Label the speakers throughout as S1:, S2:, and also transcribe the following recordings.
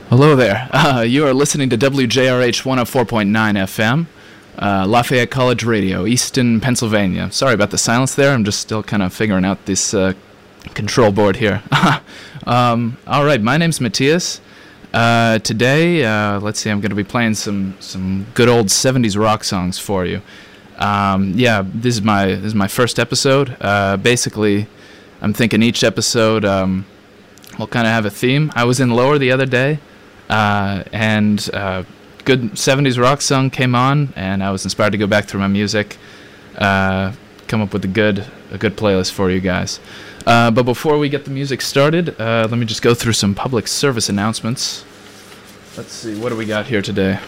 S1: Hello there. You are listening to WJRH 104.9 FM, Lafayette College Radio, Easton, Pennsylvania. Sorry about the silence there. I'm just still kind of figuring out this control board here. All right, my name's Matthias. Today, let's see, I'm going to be playing some good old 70s rock songs for you. This is my first episode. Basically, I'm thinking each episode will kind of have a theme. I was in Lower the other day, and good 70s rock song came on, and I was inspired to go back through my music, come up with a good playlist for you guys. But before we get the music started, let me just go through some public service announcements. Let's see, what do we got here today?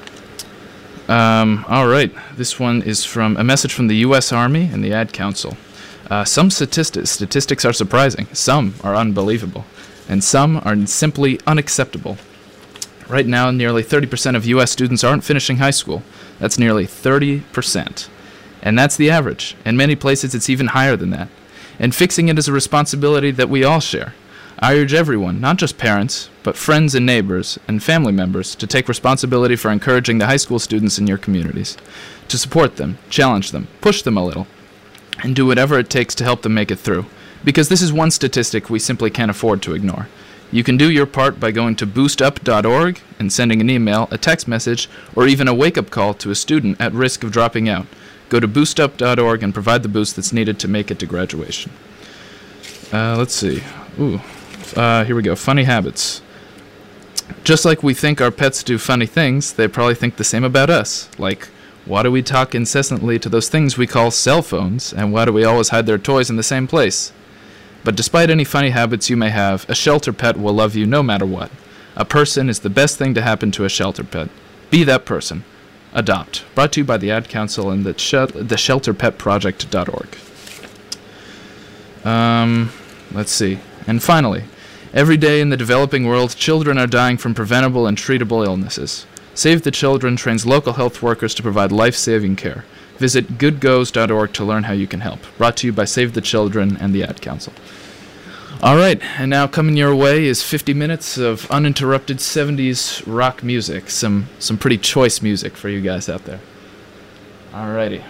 S1: All right, this one is from a message from the U.S. Army and the Ad Council. Some statistics are surprising, some are unbelievable, and some are simply unacceptable. Right now, nearly 30% of U.S. students aren't finishing high school. That's nearly 30%. And that's the average. In many places, it's even higher than that. And fixing it is a responsibility that we all share. I urge everyone, not just parents, but friends and neighbors and family members, to take responsibility for encouraging the high school students in your communities, to support them, challenge them, push them a little, and do whatever it takes to help them make it through. Because this is one statistic we simply can't afford to ignore. You can do your part by going to boostup.org and sending an email, a text message, or even a wake-up call to a student at risk of dropping out. Go to boostup.org and provide the boost that's needed to make it to graduation. Let's see. Here we go. Funny habits. Just like we think our pets do funny things, they probably think the same about us. Like, why do we talk incessantly to those things we call cell phones, and why do we always hide their toys in the same place? But despite any funny habits you may have, a shelter pet will love you no matter what. A person is the best thing to happen to a shelter pet. Be that person. Adopt. Brought to you by the Ad Council and the shelterpetproject.org. Let's see. And finally, every day in the developing world, children are dying from preventable and treatable illnesses. Save the Children trains local health workers to provide life-saving care. Visit goodgoes.org to learn how you can help. Brought to you by Save the Children and the Ad Council. All right, and now coming your way is 50 minutes of uninterrupted 70s rock music. Some pretty choice music for you guys out there. All righty.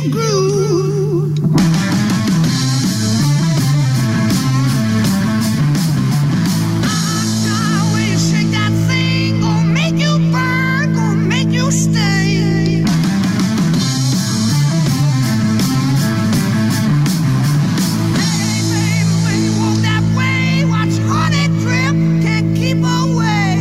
S2: groove. Ah, when you shake that thing, gonna make you burn, gonna make you stay. Hey, baby, when you walk that way, watch honey drip, can't keep away.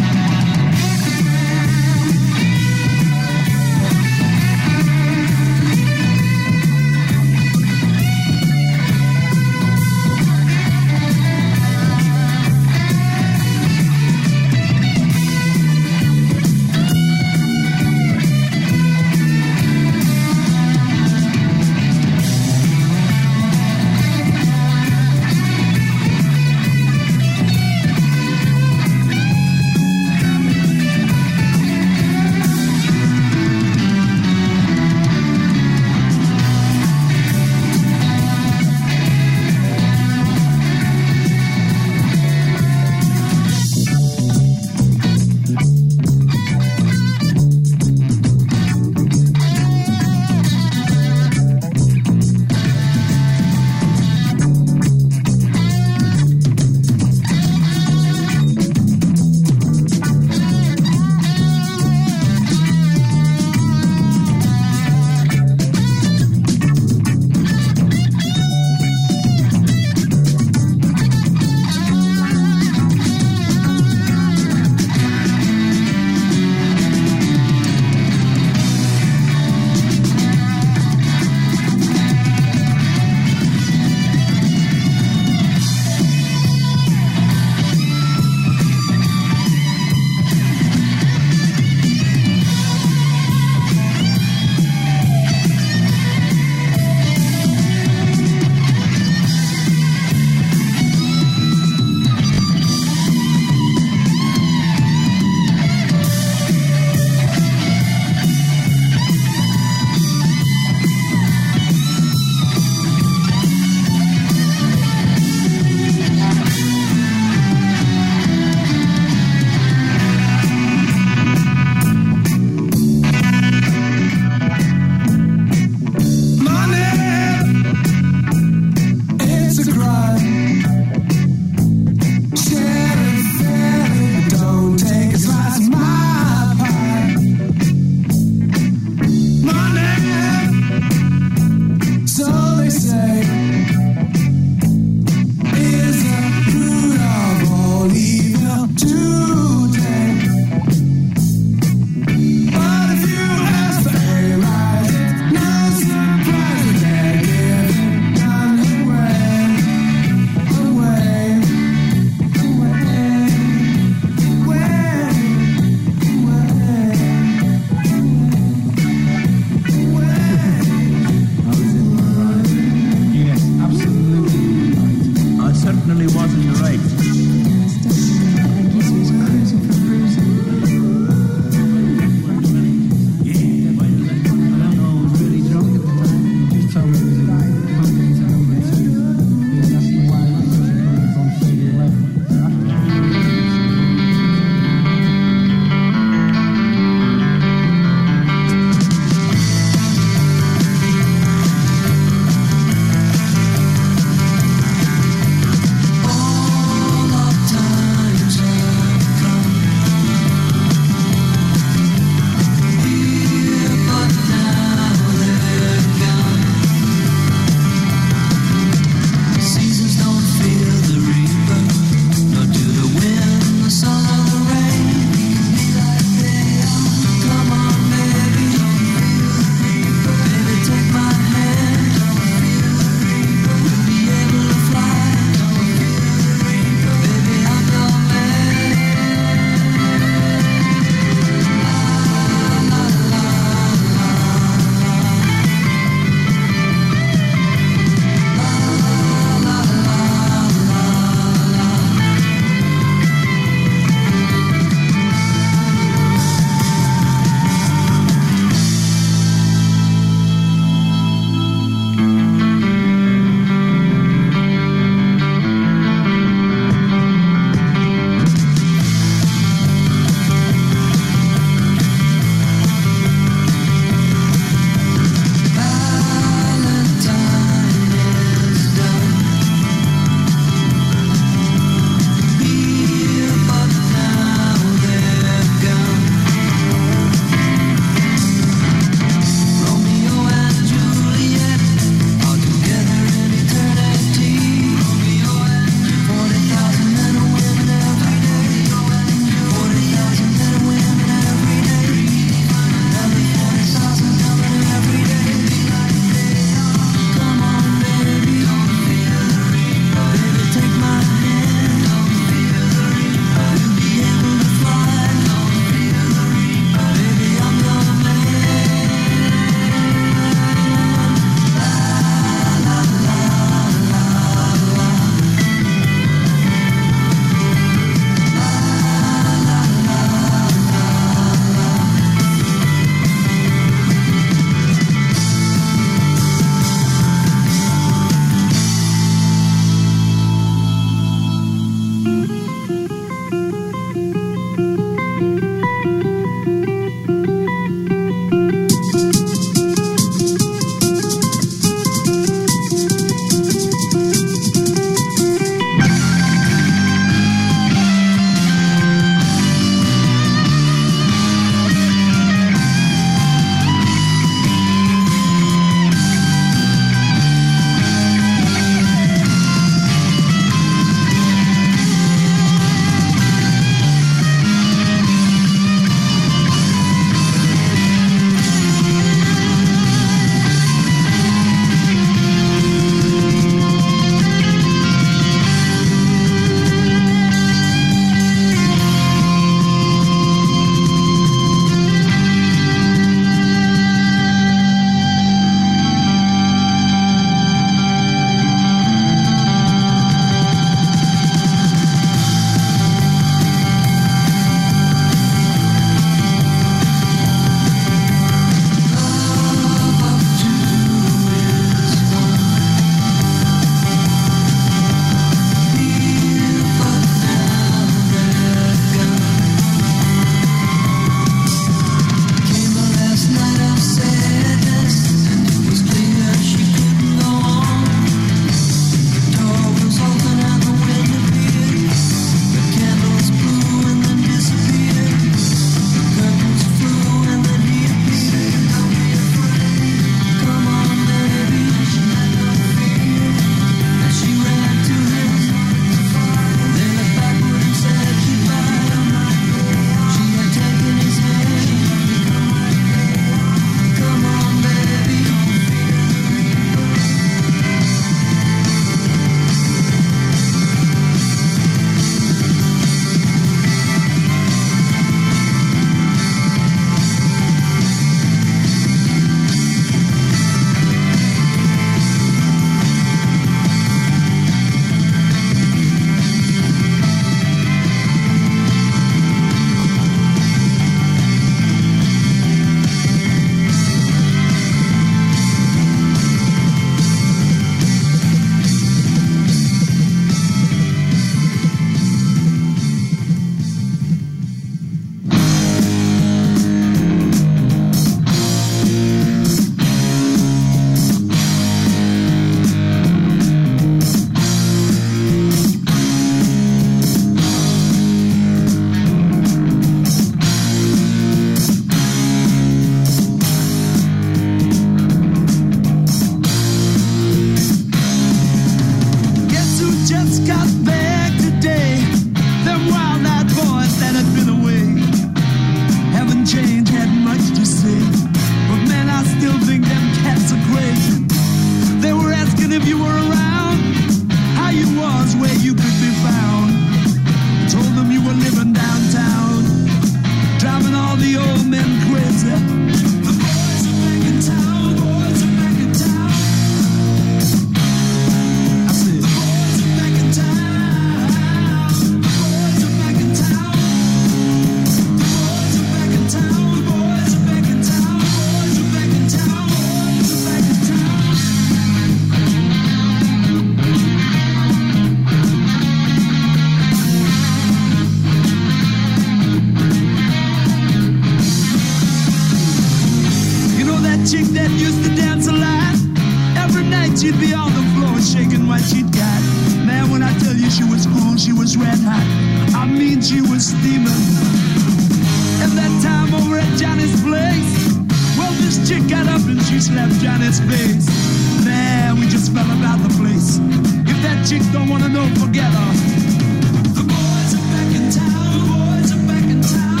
S3: chick that used to dance a lot. Every night she'd be on the floor shaking what she'd got. Man, when I tell you she was cool, she was red hot. I mean, she was steaming. And that time over at Johnny's place, well, this chick got up and she slapped Johnny's face. Man, we just fell about the place. If that chick don't wanna know, forget her. The boys are back in town. The boys are back in town.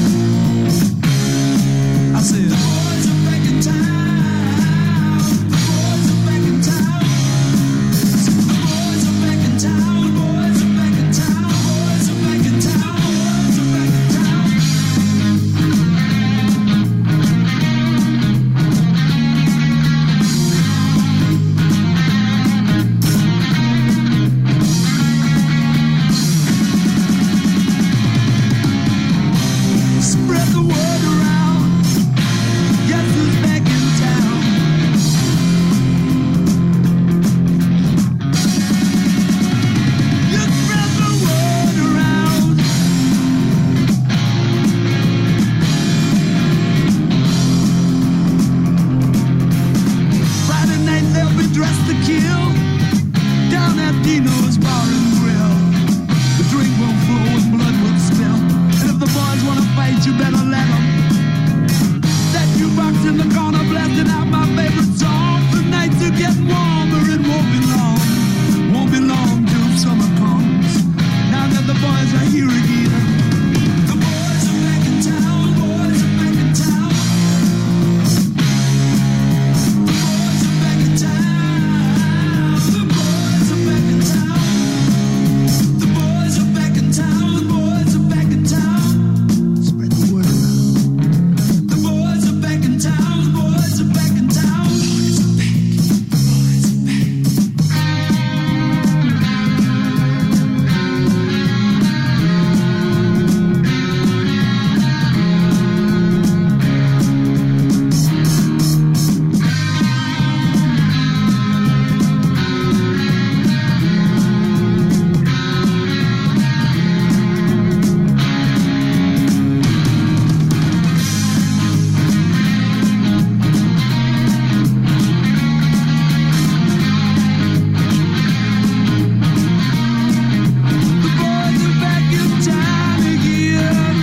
S3: I said, the boys are back in town. The boys are back in town. The boys are back in town. The boys are back in town. The boys are back in town. The boys are back in town. Spread the word around. Guess who's back in town? You spread the word around. Friday night they'll be dressed to kill down at Dino's Bar and Grill. The drink won't flow and blood will spill. And if the boys wanna fight, you better let them. That jukebox in the corner blasting out my favorite song. The nights are getting warmer, it won't be long. Won't be long till summer comes. Now that the boys are here again. The boys are back in town. The boys are back in town. The boys are back in town. The boys are back in town. The boys are back in town. The boys are back in town. Spread the word around. The boys are back in town. The boys are back in town. The boys are back. The boys are back. The boys are back in town again.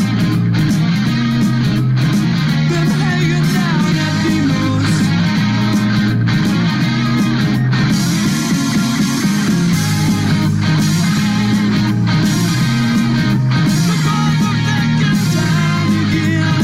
S3: Been hanging down at Dino's. The boys are back in town again.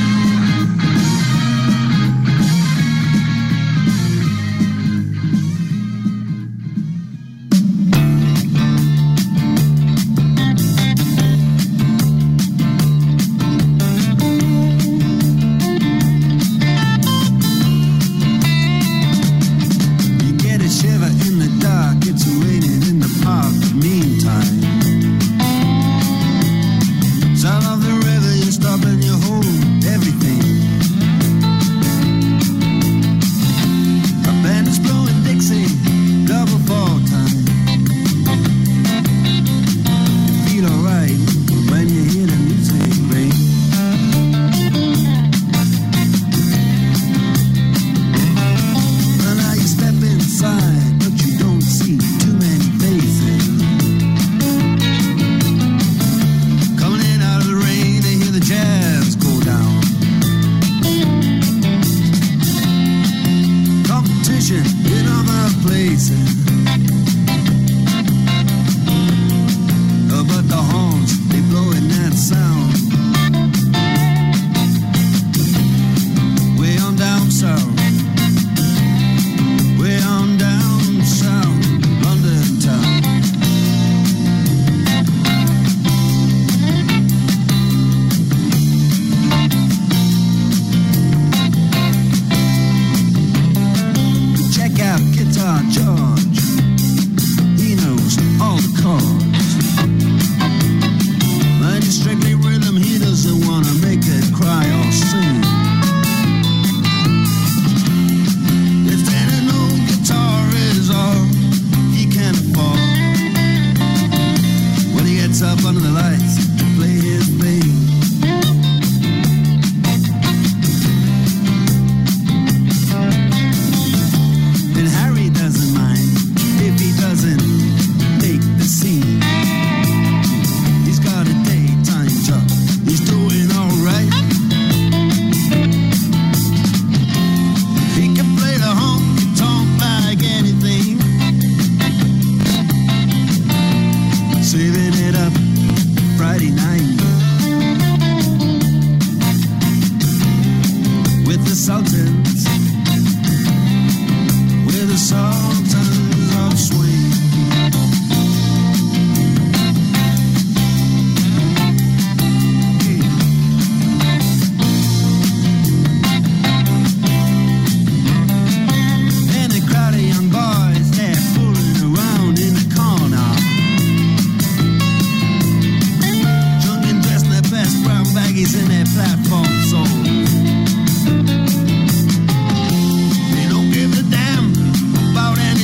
S3: You get a shiver in the dark, it's raining in the park. Meantime, sound of the river, you stop and you hold everything. A band is blowing Dixie, double fall time. You feel alright when you hear the music ring. Well, now you step inside, but you don't see too many faces. Coming in out of the rain, they hear the jazz go down. Competition in other places. But the horns, they blowing that sound. Way on down south. Way on down south, London town. Check out Guitar George. sultans. We're the sultans of swing. And a crowd of young boys, they're fooling around in the corner. Drunk and dressed in their best brown baggies in their platform soles. They don't give a damn about any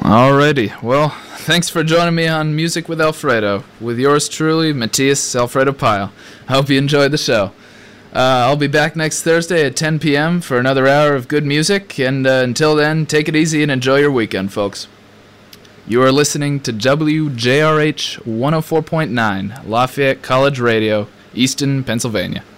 S1: Alrighty, well, thanks for joining me on Music with Alfredo, with yours truly, Matthias Alfredo Pyle. I hope you enjoyed the show. I'll be back next Thursday at 10 p.m. for another hour of good music, and until then, take it easy and enjoy your weekend, folks. You are listening to WJRH 104.9, Lafayette College Radio, Easton, Pennsylvania.